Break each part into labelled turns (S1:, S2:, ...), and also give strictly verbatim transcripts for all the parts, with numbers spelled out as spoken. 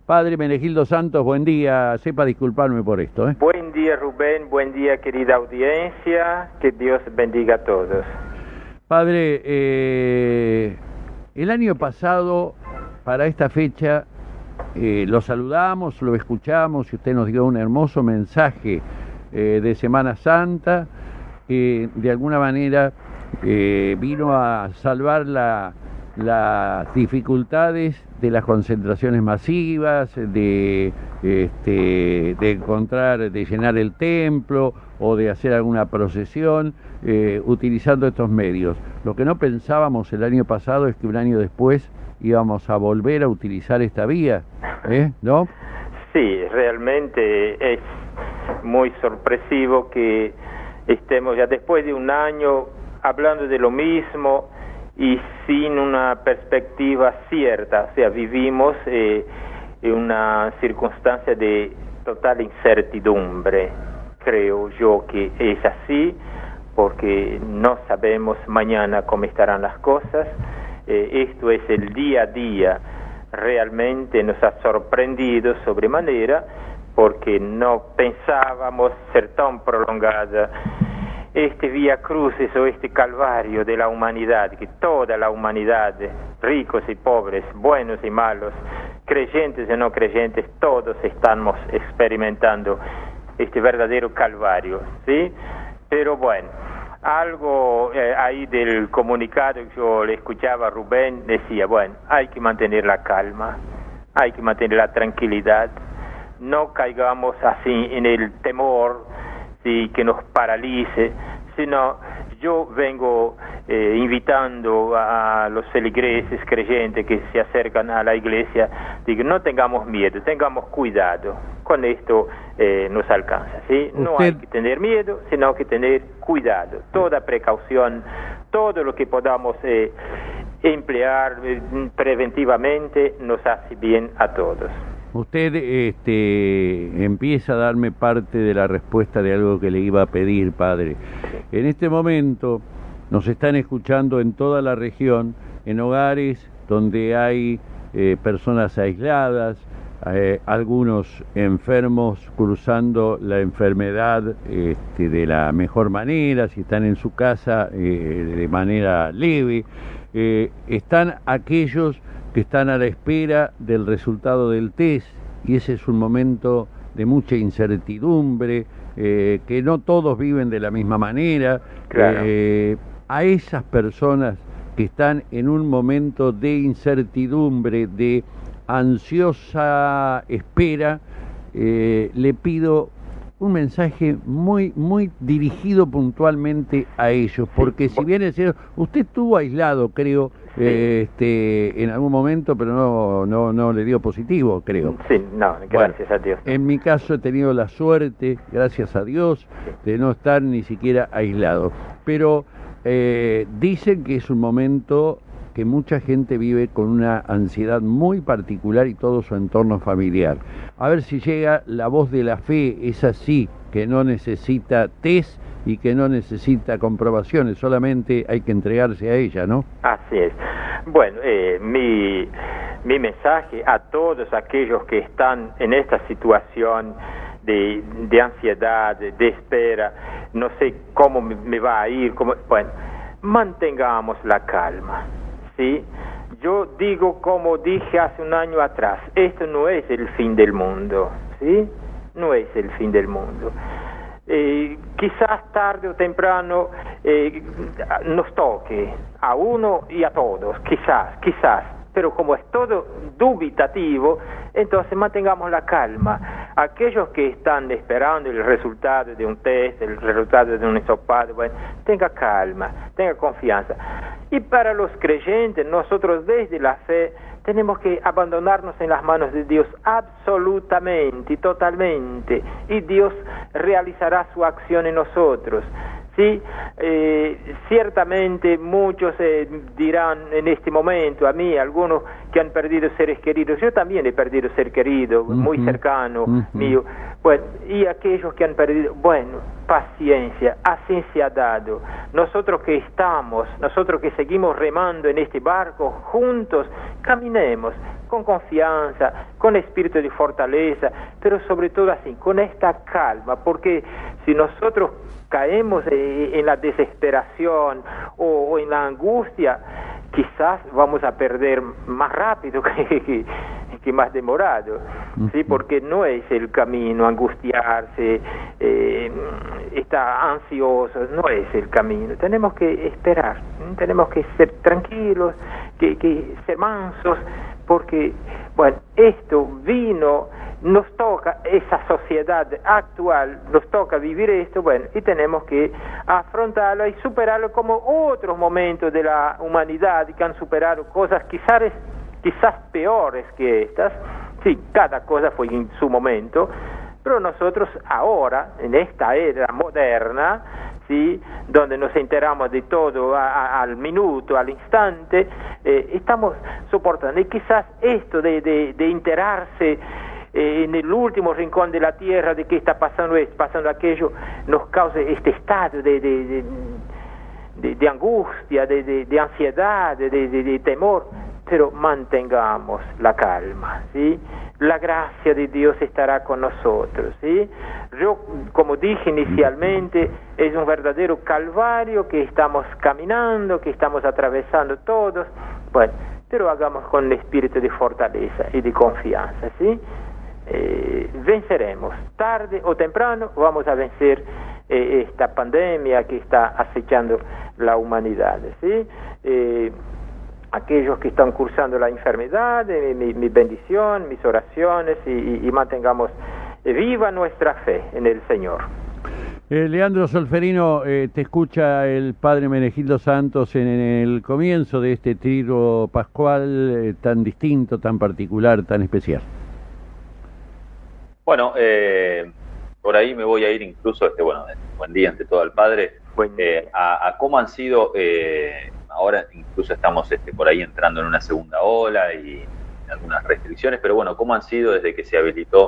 S1: Padre Menegildo Santos, buen día. Sepa disculparme por esto, ¿eh?
S2: Buen día, Rubén. Buen día, querida audiencia. Que Dios bendiga a todos.
S1: Padre, eh, el año pasado, para esta fecha, eh, lo saludamos, lo escuchamos y usted nos dio un hermoso mensaje eh, de Semana Santa. Eh, de alguna manera eh, vino a salvar la, las dificultades de las concentraciones masivas, de, este, de encontrar, de llenar el templo o de hacer alguna procesión eh, utilizando estos medios. Lo que no pensábamos el año pasado es que un año después íbamos a volver a utilizar esta vía, ¿eh? ¿No?
S2: Sí, realmente es muy sorpresivo que estemos ya después de un año hablando de lo mismo y sin una perspectiva cierta. O sea, vivimos eh, en una circunstancia de total incertidumbre. Creo yo que es así, porque no sabemos mañana cómo estarán las cosas. Eh, esto es el día a día. Realmente nos ha sorprendido sobremanera, porque no pensábamos ser tan prolongada este Vía Crucis o este calvario de la humanidad, que toda la humanidad, ricos y pobres, buenos y malos, creyentes y no creyentes, todos estamos experimentando este verdadero calvario, ¿sí? Pero bueno, algo eh, ahí del comunicado que yo le escuchaba a Rubén, decía, bueno, hay que mantener la calma, hay que mantener la tranquilidad, no caigamos así en el temor, sí, que nos paralice, sino yo vengo eh, invitando a los feligreses creyentes que se acercan a la iglesia, digo, no tengamos miedo, tengamos cuidado, con esto eh, nos alcanza, ¿sí? No
S1: Usted...
S2: hay que tener miedo, sino que tener cuidado, toda precaución, todo lo que podamos eh, emplear eh, preventivamente nos hace bien a todos.
S1: Usted este, empieza a darme parte de la respuesta de algo que le iba a pedir, padre. En este momento nos están escuchando en toda la región, en hogares donde hay eh, personas aisladas, eh, algunos enfermos cruzando la enfermedad este, de la mejor manera, si están en su casa eh, de manera leve. Eh, están aquellos que están a la espera del resultado del test, y ese es un momento de mucha incertidumbre, eh, que no todos viven de la misma manera.
S2: Claro.
S1: Eh, a esas personas que están en un momento de incertidumbre, de ansiosa espera, eh, le pido un mensaje muy muy dirigido puntualmente a ellos, porque si bien es cierto, usted estuvo aislado, creo, sí. eh, este, en algún momento, pero no no no le dio positivo, creo.
S2: Sí, no, gracias
S1: bueno,
S2: a Dios.
S1: En mi caso he tenido la suerte, gracias a Dios, de no estar ni siquiera aislado, pero eh, dicen que es un momento que mucha gente vive con una ansiedad muy particular y todo su entorno familiar. A ver si llega la voz de la fe, es así, que no necesita test y que no necesita comprobaciones, solamente hay que entregarse a ella, ¿no?
S2: Así es. Bueno, eh, mi, mi mensaje a todos aquellos que están en esta situación de, de ansiedad, de espera, no sé cómo me, me va a ir, cómo, bueno, mantengamos la calma. ¿Sí? Yo digo como dije hace un año atrás, esto no es el fin del mundo, ¿sí? No es el fin del mundo. Eh, quizás tarde o temprano eh, nos toque a uno y a todos, quizás, quizás, pero como es todo dubitativo, entonces mantengamos la calma. Aquellos que están esperando el resultado de un test, el resultado de un hisopado, bueno, tenga calma, tenga confianza. Y para los creyentes, nosotros desde la fe tenemos que abandonarnos en las manos de Dios absolutamente y totalmente, y Dios realizará su acción en nosotros. Sí, eh, ciertamente muchos eh, dirán en este momento, a mí, algunos que han perdido seres queridos, yo también he perdido ser querido, uh-huh. muy cercano uh-huh. mío, Bueno, y aquellos que han perdido, bueno, paciencia, así se ha dado. Nosotros que estamos, nosotros que seguimos remando en este barco, juntos, caminemos con confianza, con espíritu de fortaleza, pero sobre todo así, con esta calma, porque si nosotros caemos en la desesperación o, o en la angustia, quizás vamos a perder más rápido que, que, que más demorado, ¿sí? Porque no es el camino angustiarse, eh, estar ansioso, no es el camino. Tenemos que esperar, ¿sí? Tenemos que ser tranquilos, que, que ser mansos, porque, bueno, esto vino, nos toca, esa sociedad actual, nos toca vivir esto, bueno, y tenemos que afrontarlo y superarlo como otros momentos de la humanidad que han superado cosas quizás, quizás peores que estas. Sí, cada cosa fue en su momento, pero nosotros ahora, en esta era moderna, ¿sí?, donde nos enteramos de todo a, a, al minuto, al instante, eh, estamos soportando. Y quizás esto de, de, de enterarse eh, en el último rincón de la tierra de qué está pasando esto, pasando aquello, nos cause este estado de, de, de, de, de angustia, de, de, de ansiedad, de, de, de temor. Pero mantengamos la calma, ¿sí? La gracia de Dios estará con nosotros, ¿sí? Yo, como dije inicialmente, es un verdadero calvario que estamos caminando, que estamos atravesando todos, bueno, pero hagamos con el espíritu de fortaleza y de confianza, ¿sí? Eh, venceremos, tarde o temprano vamos a vencer eh, esta pandemia que está acechando la humanidad, ¿sí? Eh, aquellos que están cursando la enfermedad, eh, mi, mi bendición, mis oraciones y, y, y mantengamos eh, viva nuestra fe en el Señor.
S1: Eh, Leandro Solferino, eh, te escucha el Padre Menegildo Santos en, en el comienzo de este triduo pascual eh, tan distinto, tan particular, tan especial.
S3: Bueno, eh, por ahí me voy a ir incluso, este, bueno, buen día ante todo al Padre, eh, a, a cómo han sido... Eh, Ahora incluso estamos este, por ahí entrando en una segunda ola y algunas restricciones, pero bueno, ¿cómo han sido desde que se habilitó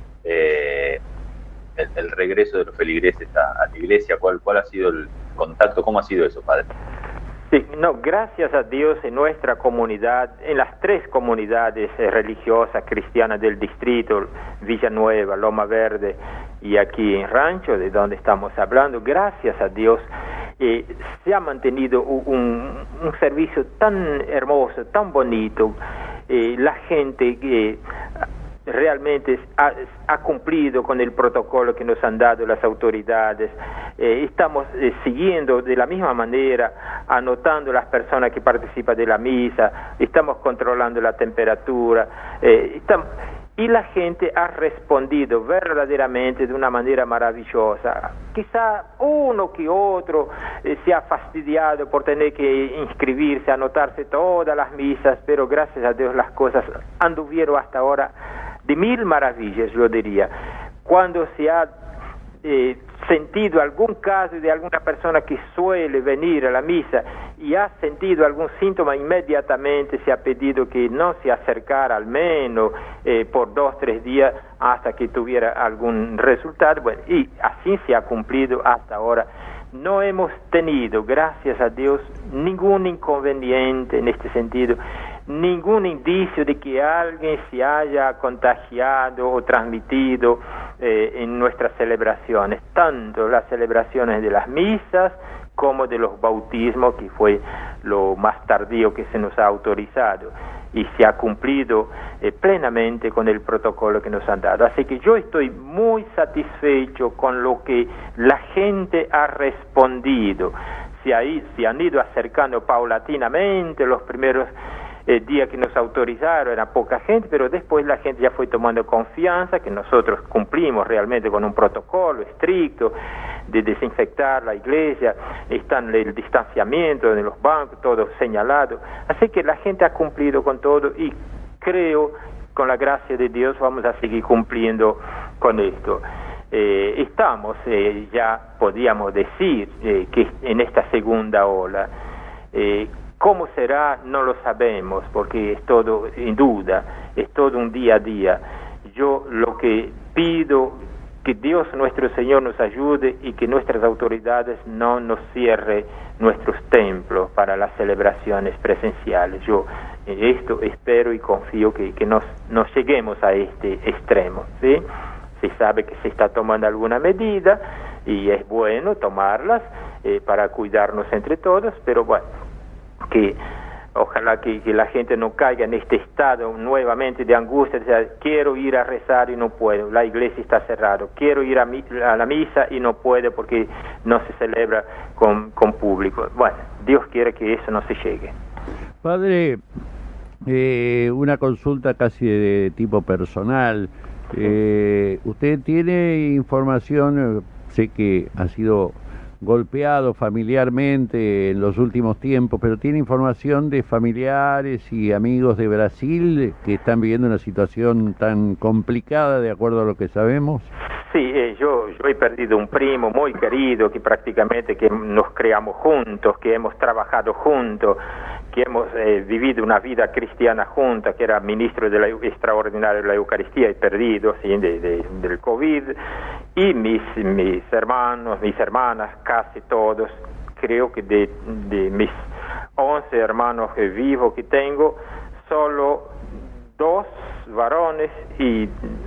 S3: eh, el, el regreso de los feligreses a, a la iglesia? ¿Cuál, ¿Cuál ha sido el contacto? ¿Cómo ha sido eso, Padre?
S2: Sí, no, gracias a Dios en nuestra comunidad, en las tres comunidades eh, religiosas cristianas del distrito, Villanueva, Loma Verde y aquí en Rancho, de donde estamos hablando, gracias a Dios, Eh, se ha mantenido un, un servicio tan hermoso, tan bonito. Eh, la gente que eh, realmente ha, ha cumplido con el protocolo que nos han dado las autoridades. Eh, estamos eh, siguiendo de la misma manera, anotando las personas que participan de la misa, estamos controlando la temperatura, eh, estamos... y la gente ha respondido verdaderamente de una manera maravillosa. Quizá uno que otro eh, se ha fastidiado por tener que inscribirse, anotarse todas las misas, pero gracias a Dios las cosas anduvieron hasta ahora de mil maravillas, yo diría. Cuando se ha eh, sentido algún caso de alguna persona que suele venir a la misa y ha sentido algún síntoma, inmediatamente se ha pedido que no se acercara al menos eh, por dos, tres días hasta que tuviera algún resultado. Bueno, y así se ha cumplido hasta ahora. No hemos tenido, gracias a Dios, ningún inconveniente en este sentido, ningún indicio de que alguien se haya contagiado o transmitido eh, en nuestras celebraciones, tanto las celebraciones de las misas como de los bautismos, que fue lo más tardío que se nos ha autorizado, y se ha cumplido eh, plenamente con el protocolo que nos han dado. Así que yo estoy muy satisfecho con lo que la gente ha respondido. Se, ha ido, se han ido acercando paulatinamente. Los primeros eh, días que nos autorizaron era poca gente, pero después la gente ya fue tomando confianza que nosotros cumplimos realmente con un protocolo estricto de desinfectar la iglesia, están el distanciamiento de los bancos, todo señalado. Así que la gente ha cumplido con todo y creo, con la gracia de Dios, vamos a seguir cumpliendo con esto. Eh, estamos, eh, ya podíamos decir, eh, que en esta segunda ola, eh, ¿cómo será? No lo sabemos, porque es todo en duda, es todo un día a día. Yo lo que pido que Dios nuestro Señor nos ayude y que nuestras autoridades no nos cierren nuestros templos para las celebraciones presenciales. Yo eh, esto espero y confío que, que nos, nos lleguemos a este extremo, ¿sí? Se sabe que se está tomando alguna medida y es bueno tomarlas eh, para cuidarnos entre todos, pero bueno, que ojalá que, que la gente no caiga en este estado nuevamente de angustia, de decir, quiero ir a rezar y no puedo, la iglesia está cerrada, quiero ir a, mi, a la misa y no puedo porque no se celebra con, con público. Bueno, Dios quiere que eso no se llegue.
S1: Padre, eh, una consulta casi de tipo personal. Eh, ¿Usted tiene información? Sé que ha sido golpeado familiarmente en los últimos tiempos, pero ¿tiene información de familiares y amigos de Brasil que están viviendo una situación tan complicada de acuerdo a lo que sabemos?
S2: Sí, eh, yo, yo he perdido un primo muy querido que prácticamente que nos creamos juntos, que hemos trabajado juntos, que hemos eh, vivido una vida cristiana junta, que era ministro de la, extraordinario de la Eucaristía y perdido, ¿sí? de, de, del COVID, y mis, mis hermanos, mis hermanas, casi todos, creo que de, de mis once hermanos eh, vivos que tengo, solo dos varones y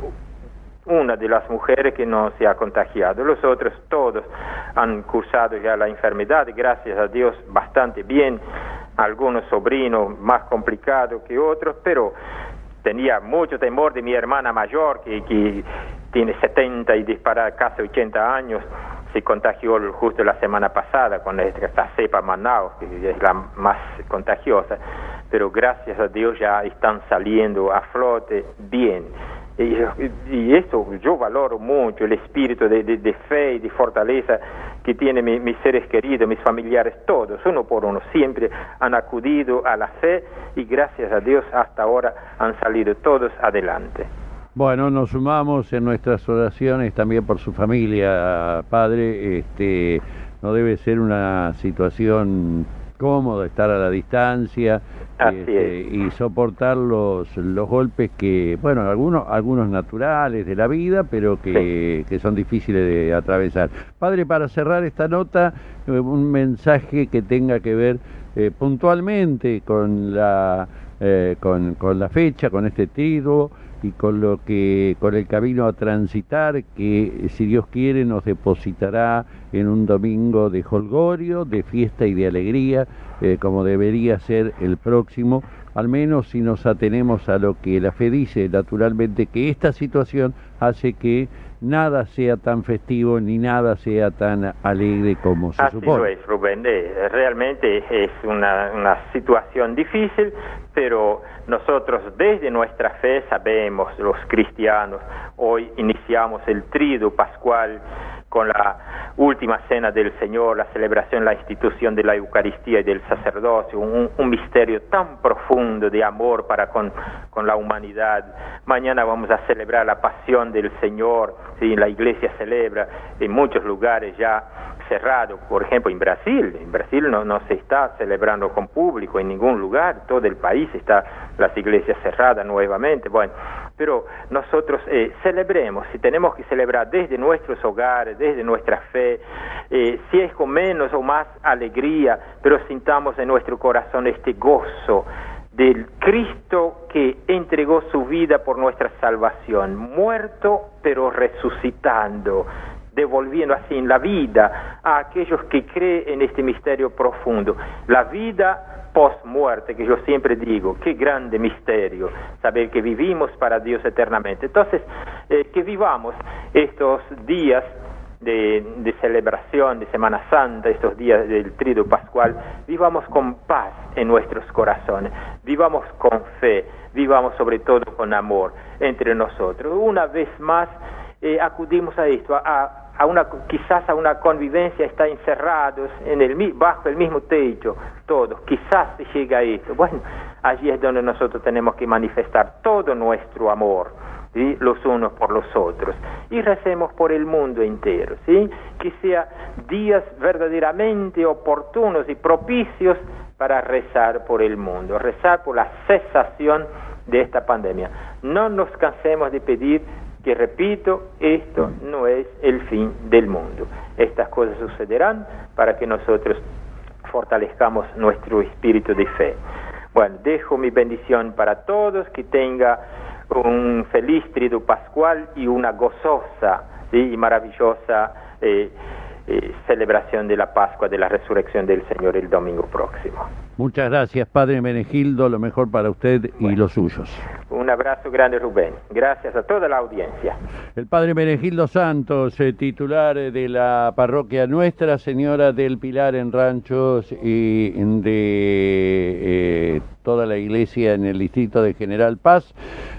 S2: una de las mujeres que no se ha contagiado. Los otros todos han cursado ya la enfermedad, gracias a Dios bastante bien, algunos sobrinos más complicados que otros, pero tenía mucho temor de mi hermana mayor que, que tiene setenta y dispara casi ochenta años, se contagió justo la semana pasada con esta cepa Manaus, que es la más contagiosa, pero gracias a Dios ya están saliendo a flote bien. Y, y eso yo valoro mucho, el espíritu de, de, de fe y de fortaleza que tienen mi, mis seres queridos, mis familiares, todos, uno por uno, siempre han acudido a la fe y gracias a Dios hasta ahora han salido todos adelante.
S1: Bueno, nos sumamos en nuestras oraciones también por su familia, padre. Este, no debe ser una situación cómoda estar a la distancia. Este, y soportar los los golpes que, bueno, algunos algunos naturales de la vida, pero que, sí. que son difíciles de atravesar. Padre, para cerrar esta nota, un mensaje que tenga que ver eh, puntualmente con la eh, con, con la fecha, con este triduo y con lo que con el camino a transitar, que si Dios quiere nos depositará en un domingo de jolgorio, de fiesta y de alegría, eh, como debería ser el próximo, al menos si nos atenemos a lo que la fe dice, naturalmente que esta situación hace que nada sea tan festivo ni nada sea tan alegre como se
S2: Así
S1: supone.
S2: Lo es, Rubén. Eh, realmente es una, una situación difícil, pero nosotros desde nuestra fe sabemos, los cristianos, hoy iniciamos el triduo pascual con la última cena del Señor, la celebración, la institución de la Eucaristía y del sacerdocio, un, un misterio tan profundo de amor para con, con la humanidad. Mañana vamos a celebrar la pasión del Señor, ¿sí? La iglesia celebra en muchos lugares ya cerrado, por ejemplo en Brasil, en Brasil no, no se está celebrando con público en ningún lugar, todo el país está las iglesias cerradas nuevamente, bueno, pero nosotros eh, celebremos, si tenemos que celebrar desde nuestros hogares, desde nuestra fe, eh, si es con menos o más alegría, pero sintamos en nuestro corazón este gozo del Cristo que entregó su vida por nuestra salvación, muerto pero resucitando, devolviendo así la vida a aquellos que creen en este misterio profundo, la vida post-muerte, que yo siempre digo, qué grande misterio, saber que vivimos para Dios eternamente. Entonces, eh, que vivamos estos días de, de celebración de Semana Santa, estos días del triduo pascual, vivamos con paz en nuestros corazones, vivamos con fe, vivamos sobre todo con amor entre nosotros. Una vez más, eh, acudimos a esto, a a una, quizás a una convivencia, está encerrados en el, bajo el mismo techo, todos, quizás se llega a esto. Bueno, allí es donde nosotros tenemos que manifestar todo nuestro amor, ¿sí? Los unos por los otros, y recemos por el mundo entero, ¿sí? Que sea días verdaderamente oportunos y propicios para rezar por el mundo, rezar por la cesación de esta pandemia. No nos cansemos de pedir que, repito, esto no es el fin del mundo. Estas cosas sucederán para que nosotros fortalezcamos nuestro espíritu de fe. Bueno, dejo mi bendición para todos, que tenga un feliz triduo pascual y una gozosa, ¿sí?, y maravillosa eh, eh, celebración de la Pascua, de la resurrección del Señor el domingo próximo.
S1: Muchas gracias, Padre Menegildo, lo mejor para usted y bueno, los suyos.
S2: Un abrazo grande, Rubén. Gracias a toda la audiencia.
S1: El Padre Menegildo Santos, eh, titular de la parroquia Nuestra Señora del Pilar en Ranchos y de eh, toda la iglesia en el distrito de General Paz.